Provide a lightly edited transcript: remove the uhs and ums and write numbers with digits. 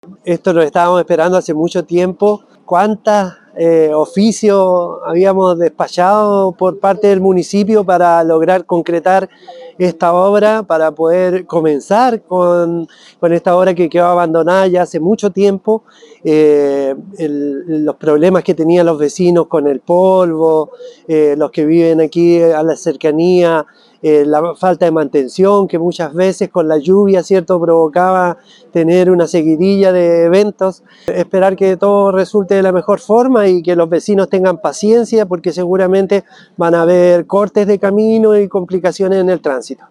Esto lo estábamos esperando hace mucho tiempo. ¿Cuántos oficios habíamos despachado por parte del municipio para lograr concretar esta obra, para poder comenzar con esta obra que quedó abandonada ya hace mucho tiempo? Los problemas que tenían los vecinos con el polvo, los que viven aquí a la cercanía, la falta de mantención que muchas veces con la lluvia, ¿cierto?, provocaba tener una seguidilla de eventos. Esperar que todo resulte de la mejor forma y que los vecinos tengan paciencia, porque seguramente van a haber cortes de camino y complicaciones en el tránsito.